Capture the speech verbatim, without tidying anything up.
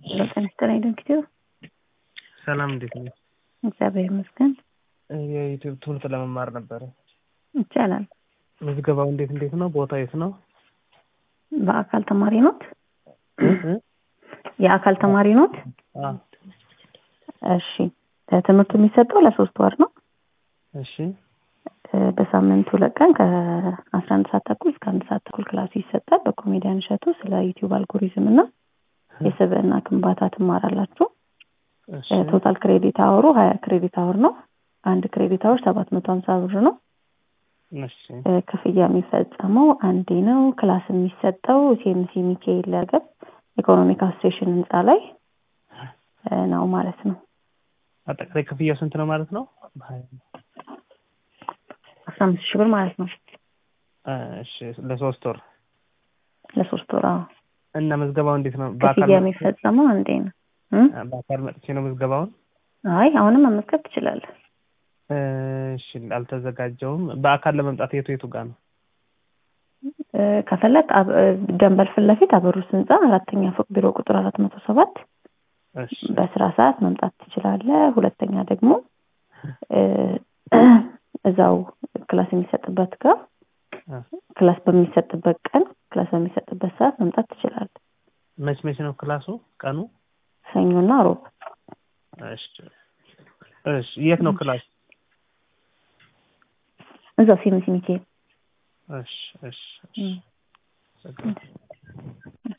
በቀን ስተላይ ደንክቲው ሰላም እንዴት ነው? እግዚአብሔር ይመስገን። የዩቲዩብ ትምህርት ለመማር ነበር። ይቻላል። ምዝገባው እንዴት እንዴት ነው? ቦታ የት ነው? በአካል ተማሪ ኖት? የአካል ተማሪ ኖት? አዎ። እሺ። ትምህርቱ የሚሰጠው ለሶስት ወር ነው። እሺ። በሳምንት ሁለት ቀን ከአስራ አንድ ሰዓት ተኩል እስከ አንድ ሰዓት ተኩል ክላስ ይሰጣል። በኮሜዲያን እሸቱ ስለ ዩቲዩብ አልጎሪዝም እና የሰብዕና ግንባታ ትማራላችሁ። እሺ። ቶታል ክሬዲት አወሩ ሀያ ክሬዲት አወር ነው። አንድ ክሬዲት አወር ሰባት መቶ ሃምሳ ብር ነው። እሺ። ክፍያ የሚፈጸመው አንዴ ነው። ክላስ የሚሰጠው ሲኤምሲ ሚካኤል ለገብ ኢኮኖሚክ አሶሲዬሽን ህንጻ ላይ ነው ማለት ነው። አጠቃላይ ክፍያው ስንት ነው ማለት ነው? አስራ አምስት ሺህ ብር ማለት ነው። እሺ። ለሶስት ወር ለሶስት ወር አዎ። እና ምዝገባው እንዴት ነው? ክፍያ የሚፈጸመው አንዴ ነው። በአካል መጥቼ ነው ምዝገባውን? አይ አሁንም መመዝገብ ትችላለህ። እሺ። አልተዘጋጀውም። በአካል ለመምጣት የቱ የቱ ጋር ነው? ከፈለክ ደንበል ፊት ለፊት አበሩስ ህንጻ አራተኛ ፎቅ ቢሮ ቁጥር አራት መቶ ሰባት እሺ። በስራ ሰዓት መምጣት ትችላለህ። ሁለተኛ ደግሞ እዛው ክላስ የሚሰጥበት ጋር ክላስ በሚሰጥበት ቀን ክላስ በሚሰጥበት ሰዓት መምጣት ትችላለህ። መች መች ነው ክላሱ ቀኑ? ሰኞና ሮብ። እሺ። እሺ። የት ነው ክላስ? እዛው ሲኤምሲ ሚካኤል። እሺ። እሺ። እሺ።